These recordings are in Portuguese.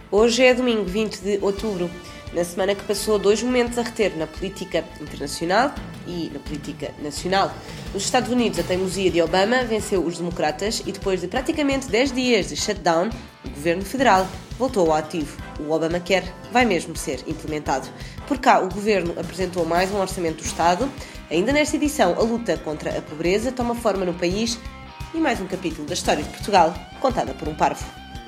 Hoje é domingo 20 de outubro, na semana que passou dois momentos a reter na política internacional e na política nacional. Nos Estados Unidos, a teimosia de Obama venceu os democratas e depois de praticamente 10 dias de shutdown, o governo federal voltou ao ativo. O Obamacare vai mesmo ser implementado. Por cá, o governo apresentou mais um orçamento do Estado. Ainda nesta edição, a luta contra a pobreza toma forma no país e mais um capítulo da história de Portugal, contada por um parvo.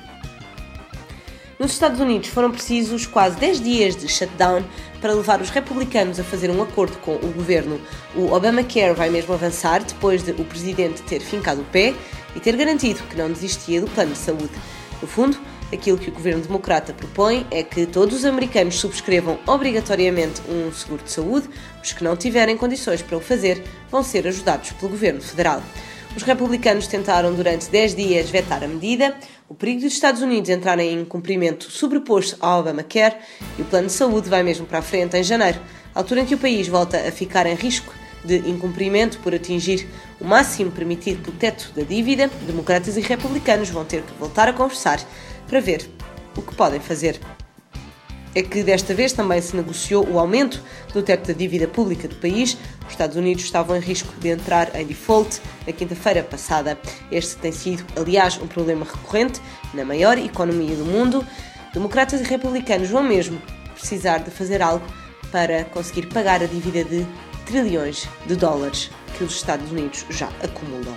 Nos Estados Unidos foram precisos quase 10 dias de shutdown para levar os republicanos a fazer um acordo com o governo. O Obamacare vai mesmo avançar depois de o presidente ter fincado o pé e ter garantido que não desistia do plano de saúde. No fundo, aquilo que o governo democrata propõe é que todos os americanos subscrevam obrigatoriamente um seguro de saúde. Os que não tiverem condições para o fazer vão ser ajudados pelo governo federal. Os republicanos tentaram durante 10 dias vetar a medida. O perigo dos Estados Unidos entrarem em cumprimento sobreposto ao Obamacare e o plano de saúde vai mesmo para a frente em janeiro, altura em que o país volta a ficar em risco de incumprimento por atingir o máximo permitido pelo teto da dívida. Democratas e republicanos vão ter que voltar a conversar para ver o que podem fazer. É que desta vez também se negociou o aumento do teto da dívida pública do país. Os Estados Unidos estavam em risco de entrar em default na quinta-feira passada. Este tem sido, aliás, um problema recorrente na maior economia do mundo. Democratas e republicanos vão mesmo precisar de fazer algo para conseguir pagar a dívida de trilhões de dólares que os Estados Unidos já acumulam.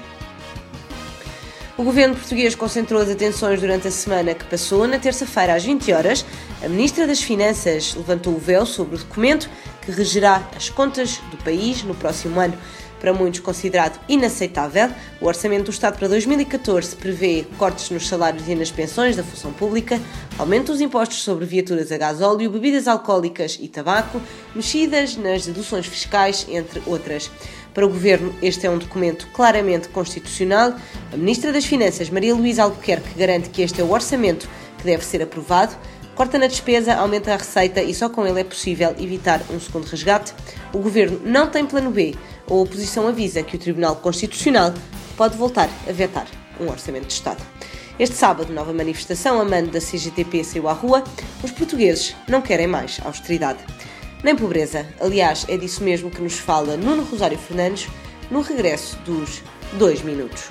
O governo português concentrou as atenções durante a semana que passou. Na terça-feira, às 20 horas, a Ministra das Finanças levantou o véu sobre o documento que regerá as contas do país no próximo ano. Para muitos considerado inaceitável, o Orçamento do Estado para 2014 prevê cortes nos salários e nas pensões da função pública, aumento dos impostos sobre viaturas a gasóleo, bebidas alcoólicas e tabaco, mexidas nas deduções fiscais, entre outras. Para o Governo, este é um documento claramente constitucional. A Ministra das Finanças, Maria Luísa Albuquerque, garante que este é o orçamento que deve ser aprovado. Corta na despesa, aumenta a receita e só com ele é possível evitar um segundo resgate. O Governo não tem plano B. A oposição avisa que o Tribunal Constitucional pode voltar a vetar um orçamento de Estado. Este sábado, nova manifestação a mando da CGTP saiu à rua. Os portugueses não querem mais austeridade nem pobreza. Aliás, é disso mesmo que nos fala Nuno Rosário Fernandes no regresso dos 2 minutos.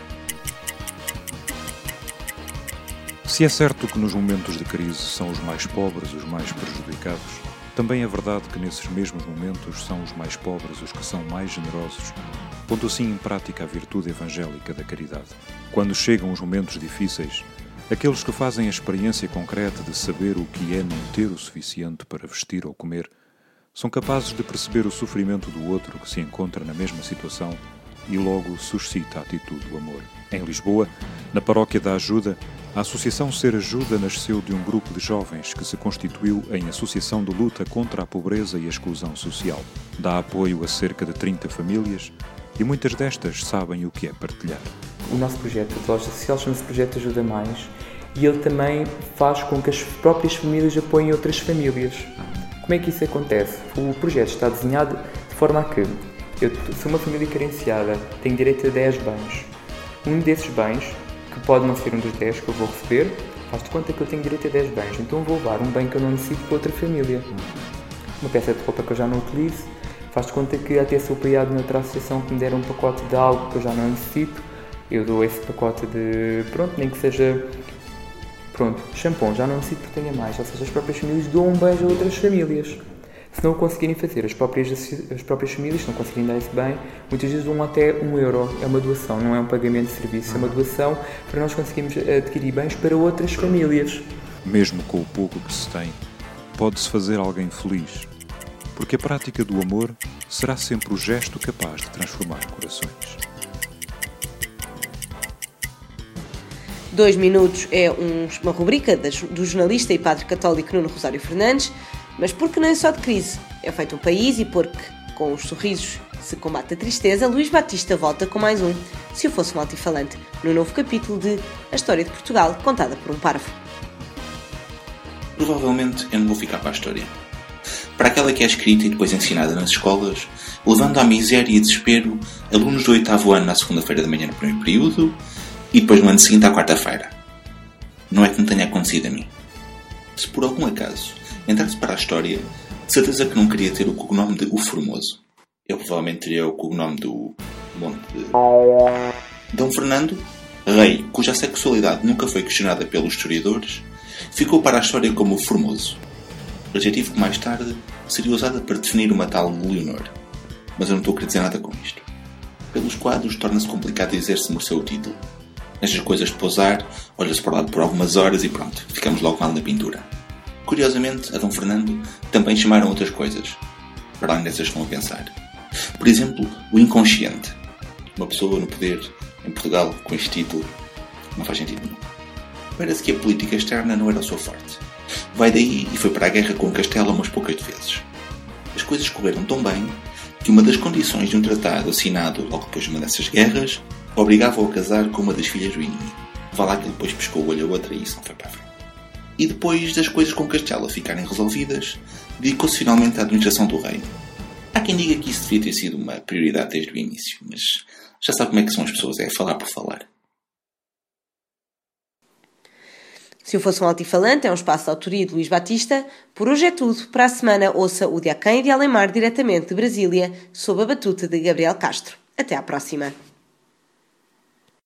Se é certo que nos momentos de crise são os mais pobres os mais prejudicados, também é verdade que nesses mesmos momentos são os mais pobres os que são mais generosos, pondo assim em prática a virtude evangélica da caridade. Quando chegam os momentos difíceis, aqueles que fazem a experiência concreta de saber o que é não ter o suficiente para vestir ou comer, são capazes de perceber o sofrimento do outro que se encontra na mesma situação e logo suscita a atitude do amor. Em Lisboa, na Paróquia da Ajuda, a Associação Ser Ajuda nasceu de um grupo de jovens que se constituiu em Associação de Luta contra a Pobreza e a Exclusão Social. Dá apoio a cerca de 30 famílias e muitas destas sabem o que é partilhar. O nosso projeto de loja social chama-se Projeto Ajuda Mais e ele também faz com que as próprias famílias apoiem outras famílias. Como é que isso acontece? O projeto está desenhado de forma a que eu sou uma família carenciada, tenho direito a 10 bens. Um desses bens, que pode não ser um dos 10 que eu vou receber, faz de conta que eu tenho direito a 10 bens, então eu vou levar um bem que eu não necessito para outra família. Uma peça de roupa que eu já não utilizo, faz de conta que até sou apoiado noutra associação que me der um pacote de algo que eu já não necessito, eu dou esse pacote de, nem que seja, shampoo, já não necessito porque tenha mais, ou seja, as próprias famílias dão um beijo a outras famílias. Se não o conseguirem fazer, as próprias famílias, se não conseguirem dar esse bem, muitas vezes dão até €1. É uma doação, não é um pagamento de serviço, é uma doação para nós conseguirmos adquirir bens para outras famílias. Mesmo com o pouco que se tem, pode-se fazer alguém feliz, porque a prática do amor será sempre o gesto capaz de transformar corações. 2 minutos é uma rubrica do jornalista e padre católico Nuno Rosário Fernandes, mas porque nem só de crise é feito um país e porque com os sorrisos se combate a tristeza, Luís Batista volta com mais um Se Eu Fosse um Altifalante, no novo capítulo de A História de Portugal, contada por um parvo. Provavelmente eu não vou ficar para a história. Para aquela que é escrita e depois ensinada nas escolas, levando à miséria e desespero alunos do 8º ano na segunda-feira da manhã no primeiro período, e depois no ano seguinte à quarta-feira. Não é que me tenha acontecido a mim. Se por algum acaso entrasse para a história, de certeza que não queria ter o cognome de O Formoso. Eu provavelmente teria o cognome do Monte de... Dom Fernando, rei cuja sexualidade nunca foi questionada pelos historiadores, ficou para a história como o Formoso, adjetivo que mais tarde seria usado para definir uma tal Leonor. Mas eu não estou a querer dizer nada com isto. Pelos quadros torna-se complicado dizer-se mereceu o título. Nestas coisas de pousar, olha-se para lá por algumas horas e pronto, ficamos logo mal na pintura. Curiosamente, a Dom Fernando também chamaram outras coisas, para além dessas que estão a pensar. Por exemplo, o inconsciente. Uma pessoa no poder em Portugal com este título não faz sentido nenhum. Parece que a política externa não era o seu forte. Vai daí e foi para a guerra com o Castelo umas poucas vezes. As coisas correram tão bem que uma das condições de um tratado assinado logo depois de uma dessas guerras obrigava-o a casar com uma das filhas do inimigo. Vá lá que ele depois pescou o olho a outra e isso não foi para a frente. E depois das coisas com Castela ficarem resolvidas, dedicou-se finalmente à administração do reino. Há quem diga que isso devia ter sido uma prioridade desde o início, mas já sabe como é que são as pessoas, é falar por falar. Se eu fosse um altifalante, é um espaço de autoria de Luís Batista. Por hoje é tudo. Para a semana, ouça o de Aquém e de Alemar diretamente de Brasília, sob a batuta de Gabriel Castro. Até à próxima.